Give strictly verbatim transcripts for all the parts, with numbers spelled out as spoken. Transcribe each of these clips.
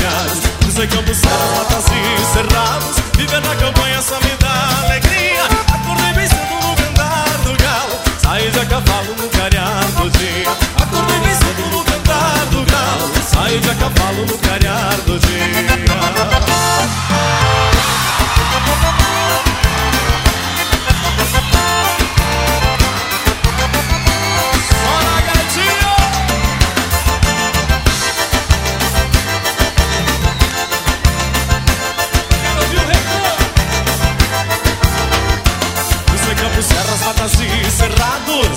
olhares. Dizem campos, serras, matas e cerrados, viver na campanha só me dá alegria. Acordei bem cedo no cantar do galo, saí de a cavalo no clarear do dia. Acordei bem cedo no cantar do galo, saí de a cavalo no clarear do dia. Serras, matas e cerrados,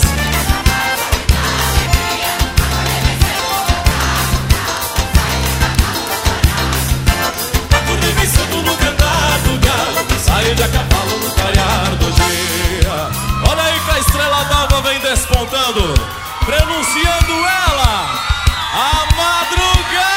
acordei bem cedo no cantar do galo, saí de a cavalo no clarear do dia. Olha aí que a estrela d'alva vem despontando, prenunciando ela, a madrugada.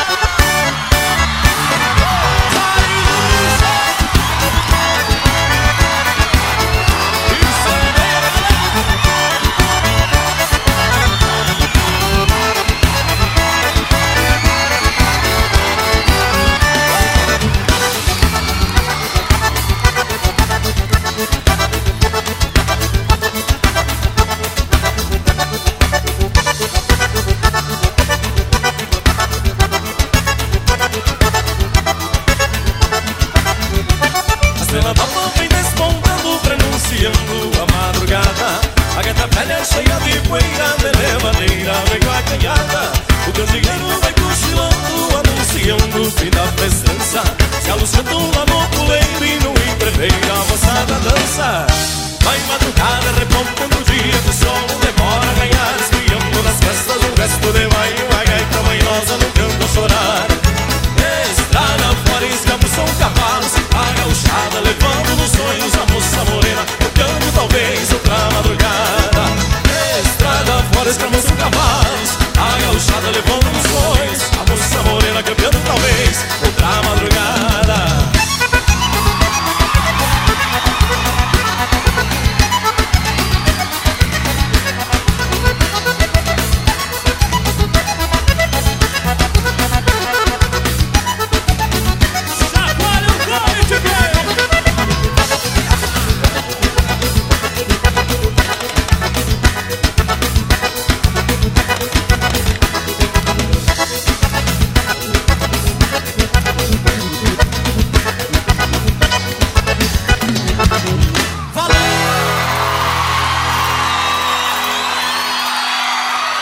A dama vem despontando, prenunciando a madrugada. A gaita velha cheia de poeira, de levadeira vem com a canhada. O candeeiro vai cochilando, anunciando o fim da festança. Se aluciando lá no puleiro e no entreveiro avançada dança. Vai madrugada.